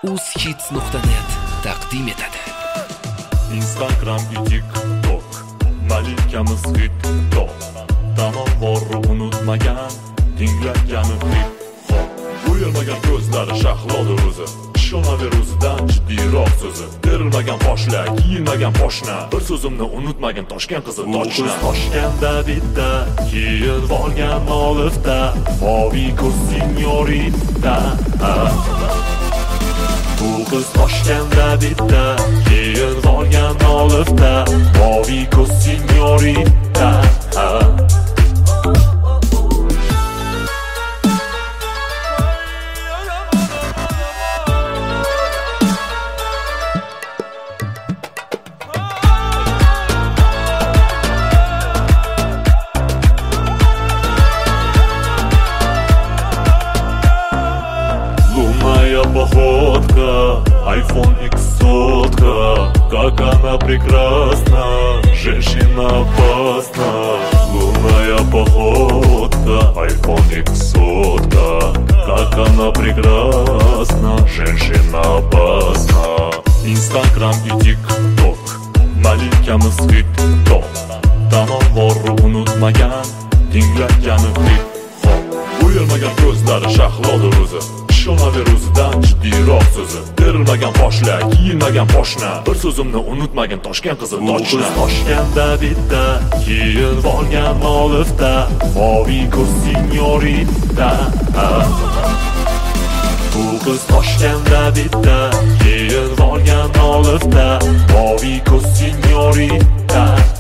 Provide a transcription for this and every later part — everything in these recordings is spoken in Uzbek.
uzhits.net taqdim etadi. Instagram и TikTok, malikamiz TikTok. Tanavvorni unutmagan, tinglagani hip-hop. Uyalmagan ko'zlari shahlodir o'zi, ishonaver o'zidan jiddiyroq so'zi. Terilmagan poshlar, kiyilmagan poshna, bir so'zimni unutmagan Toshkent qizi Toshna. Toshkentda bitta, kiyib olgan olifta, moviy ko'z sinyorita. Bu qiz Toshkentda bitta, kiyib olgan olifta, moviy ko'z sinyorita. Походка, iPhone X сотка, как она прекрасна, женщина опасна. Лунная походка, iPhone X сотка, как она прекрасна, женщина опасна. Instagram и TikTok, malikamiz TikTok. Tanavvorni unutmagan, tinglagani hip-hop. Uyalmagan ko'zlari shahlodir o'zi, ishonaver o'zidan jiddiyroq so'zi. Terilmagan poshlar, kiyilmagan poshna, bir so'zimni unutmagan Toshkent qizi Toshna. Toshkentda bitta, kiyib olgan olifta, moviy ko'z sinyorita. Bu qiz Toshkentda bitta, kiyib olgan olifta, moviy ko'z sinyorita.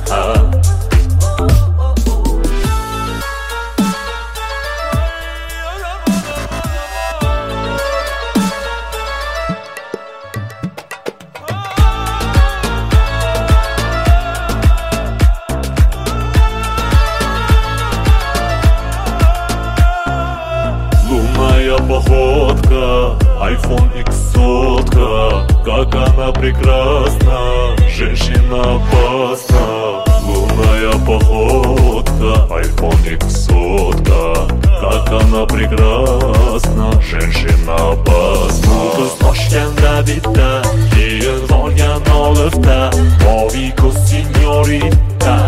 Походка, iPhone X сотка, как она прекрасна, женщина опасна. Лунная походка, iPhone X сотка, как она прекрасна, женщина опасна. Bu qiz Toshkentda bitta, kiyib olgan olifta, moviy ko'z sinyorita.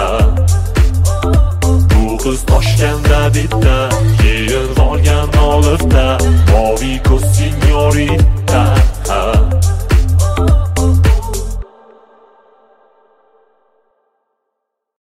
Bu qiz Toshkentda bitta, kiyib olgan olifta, moviy ko'z sinyorita.